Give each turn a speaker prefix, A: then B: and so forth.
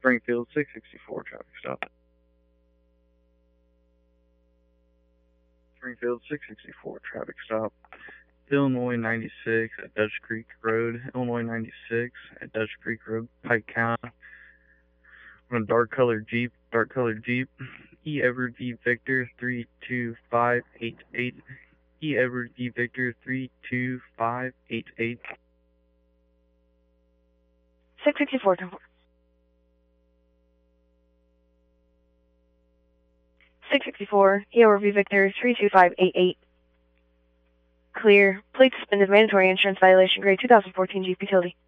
A: Springfield 664, traffic stop. Springfield 664, traffic stop. Illinois 96 at Dutch Creek Road. Illinois 96 at Dutch Creek Road, Pike County. On a dark colored Jeep. E. Edward V. Victor 32588. E. Edward V. Victor 32588.
B: 664. 664. E. Edward V. Victor 32588. Clear. Plate suspended. Mandatory insurance violation. Grade 2014 Jeep Utility.